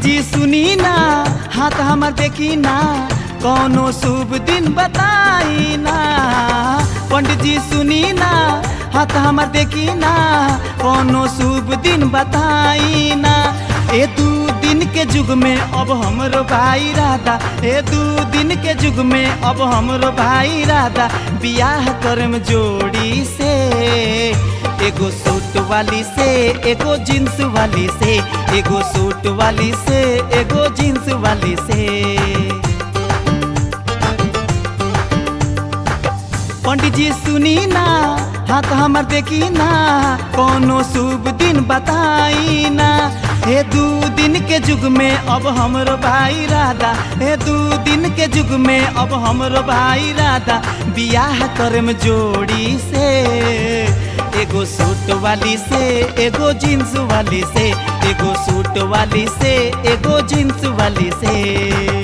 जी सुनी ना, हाथ हमार देखी ना, कौनो शुभ दिन बताई ना। पंडित जी सुनी ना, हाथ हमार देखी ना, कौनो शुभ दिन बताई ना। ए दू दिन के युग में अब हमरो भाई राधा, ए दू दिन के युग में अब हमरो भाई राधा, बियाह करम जोड़ी से, एगो सूट वाली से एगो जींस वाली से, एगो सूट वाली से एगो जींस वाली से। पंडित जी सुनी ना, हाथ हमार देखी ना, कौनो शुभ दिन बताई ना। हे दू दिन के युग में अब हमरो भाई राधा, हे दू दिन के युग में अब हमरो भाई राधा, बियाह करम जोड़ी से, एगो सूट वाली से एगो जींस वाली से, एगो सूट वाली से एगो जींस वाली से।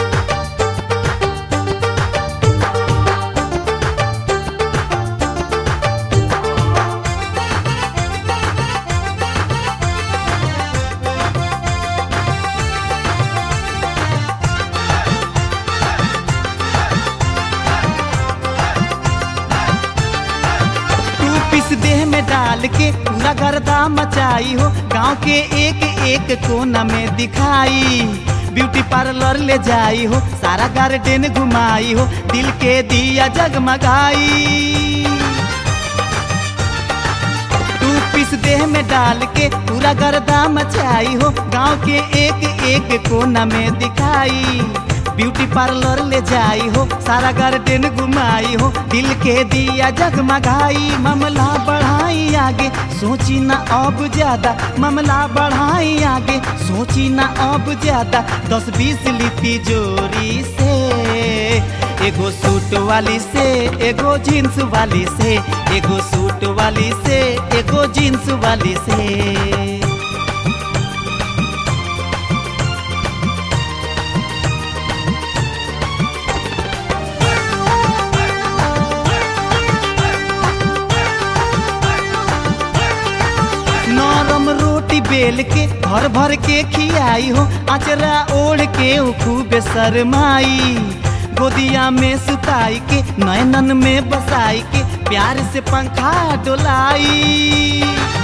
देह में डाल के पूरा गर्दा मचाई हो, गांव के एक एक कोना में दिखाई, ब्यूटी पार्लर ले जाई हो, सारा गार्डन घुमाई हो, दिल के दिया जगमगाई। टू पीस देह में डाल के पूरा गर्दा मचाई हो, गांव के एक एक कोना में दिखाई, ब्यूटी पार्लर ले जाई हो, सारा गार्डन घुमाई हो, दिल के दिया जगमगाई। मामला बढ़ाई आगे सोची ना अब ज्यादा, मामला बढ़ाई आगे सोची ना अब ज्यादा, 10-20 लिपि जोरी से, एगो सूट वाली से एगो जींस वाली से, एगो सूट वाली से एगो जींस वाली से। रोटी बेल के भर भर के खियाई हो, अचरा ओढ़ के खूब शरमाई, गोदिया में सुताई के नैनन में बसाई के प्यार से पंखा डोलाई।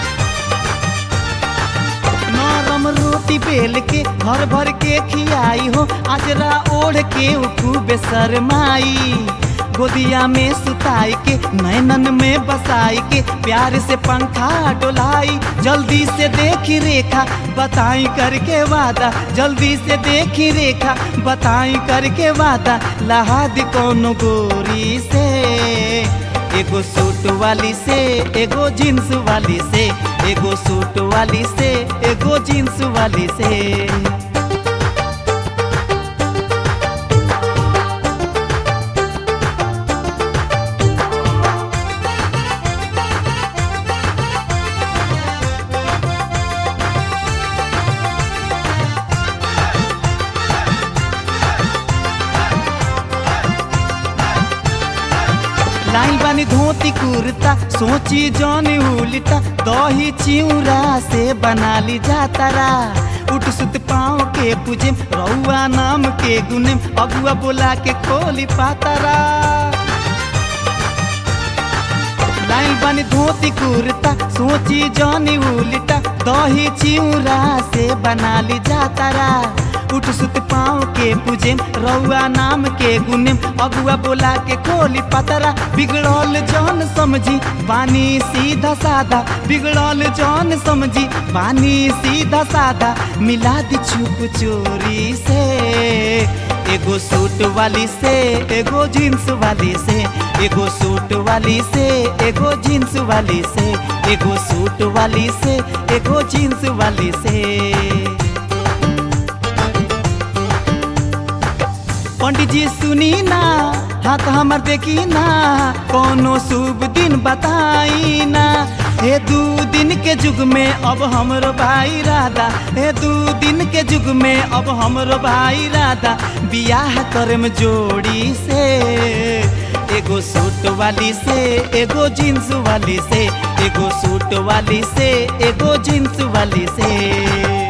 नरम रोटी बेल के भर भर के खियाई हो, अचरा ओढ़ के खूब शरमाई, गोदिया में सुताई के नैनन में बसाई के प्यार से पंखा डोलाई। जल्दी से देखी रेखा बताई करके वादा, जल्दी से देखी रेखा बताई करके वादा, लहाद कौनो गोरी से, एगो सूट वाली से एगो जींस वाली से, एगो सूट वाली से एगो जींस वाली से। लाई बानी धोती कुर्ता सोची जौन उल्टा, दही चिउरा से बना ली जातारा, उठ सुत पाँव के पूजे रउआ नाम के गुने, अगुआ बोला के खोली पातारा। लाई बानी धोती कुर्ता सोची जौन उल्टा, दही चिउरा से बना ली जातारा, उठ सुत पाँव के पूजे रउआ नाम के गुने, अगुआ बोला के खोली पतरा। बिगड़ल जौन समझी बानी सीधा साधा, बिगड़ल जौन समझी बानी सीधा साधा, मिला दी छुप चोरी से, एगो सूट वाली से एगो जींस वाली से, एगो सूट वाली से एगो जींस वाली से, एगो सूट वाली से एगो जींस वाली से। पंडित जी सुनी ना, हाथ हमार देखी ना, कौनो शुभ दिन बताई ना। हे दू दिन के युग में अब हमरो भाई राधा, हे दू दिन के युग में अब हमरो भाई राधा, बियाह करम जोड़ी से, एगो सूट वाली से एगो जींस वाली से, एगो सूट वाली से एगो जींस वाली से।